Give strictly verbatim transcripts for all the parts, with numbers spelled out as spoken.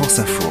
France Info.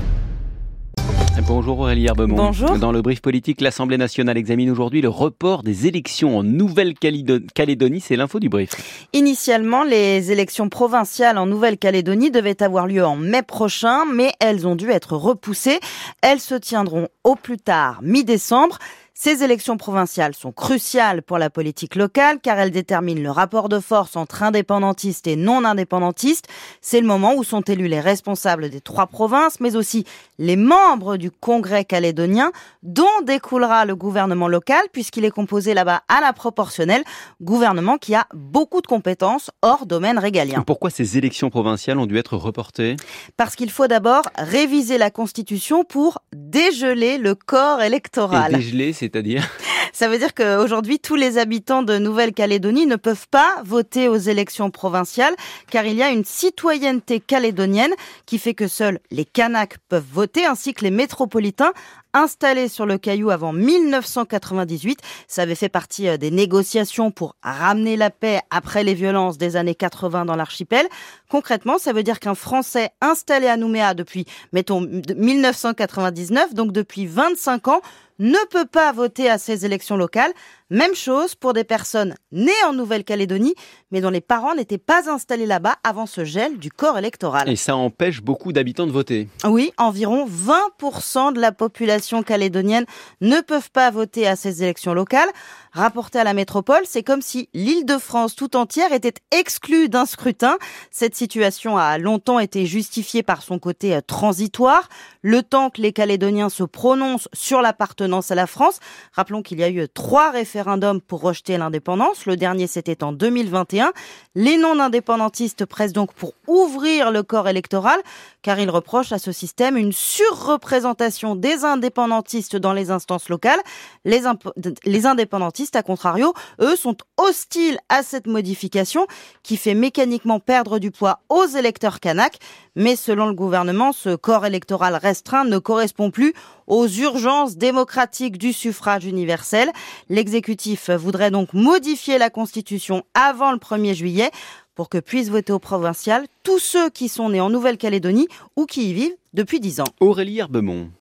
Bonjour Aurélie Herbemont. Bonjour. Dans le brief politique, l'Assemblée nationale examine aujourd'hui le report des élections en Nouvelle-Calédonie. C'est l'info du brief. Initialement, les élections provinciales en Nouvelle-Calédonie devaient avoir lieu en mai prochain, mais elles ont dû être repoussées. Elles se tiendront au plus tard mi-décembre. Ces élections provinciales sont cruciales pour la politique locale car elles déterminent le rapport de force entre indépendantistes et non-indépendantistes. C'est le moment où sont élus les responsables des trois provinces, mais aussi les membres du Congrès calédonien, dont découlera le gouvernement local puisqu'il est composé là-bas à la proportionnelle, gouvernement qui a beaucoup de compétences hors domaine régalien. Pourquoi ces élections provinciales ont dû être reportées ? Parce qu'il faut d'abord réviser la Constitution pour dégeler le corps électoral. Et dégeler, c'est C'est-à-dire ? Ça veut dire qu'aujourd'hui, tous les habitants de Nouvelle-Calédonie ne peuvent pas voter aux élections provinciales car il y a une citoyenneté calédonienne qui fait que seuls les Kanaks peuvent voter ainsi que les métropolitains installés sur le Caillou avant mille neuf cent quatre-vingt-dix-huit. Ça avait fait partie des négociations pour ramener la paix après les violences des années quatre-vingts dans l'archipel. Concrètement, ça veut dire qu'un Français installé à Nouméa depuis, mettons, mille neuf cent quatre-vingt-dix-neuf, donc depuis vingt-cinq ans, ne peut pas voter à ces élections locales. Même chose pour des personnes nées en Nouvelle-Calédonie, mais dont les parents n'étaient pas installés là-bas avant ce gel du corps électoral. Et ça empêche beaucoup d'habitants de voter. Oui, environ vingt pour cent de la population calédonienne ne peuvent pas voter à ces élections locales. Rapporté à la métropole, c'est comme si l'Île-de-France tout entière était exclue d'un scrutin. Cette situation a longtemps été justifiée par son côté transitoire, le temps que les Calédoniens se prononcent sur l'appartenance à la France. Rappelons qu'il y a eu trois référendums pour rejeter l'indépendance. Le dernier, c'était en deux mille vingt et un. Les non-indépendantistes pressent donc pour ouvrir le corps électoral, car ils reprochent à ce système une surreprésentation des indépendantistes dans les instances locales. Les, imp- les indépendantistes, à contrario, eux, sont hostiles à cette modification qui fait mécaniquement perdre du poids aux électeurs kanaks. Mais selon le gouvernement, ce corps électoral restreint ne correspond plus aux urgences démocratiques du suffrage universel. L'exécutif voudrait donc modifier la Constitution avant le premier juillet pour que puissent voter au provincial tous ceux qui sont nés en Nouvelle-Calédonie ou qui y vivent depuis dix ans. Aurélie Herbemont.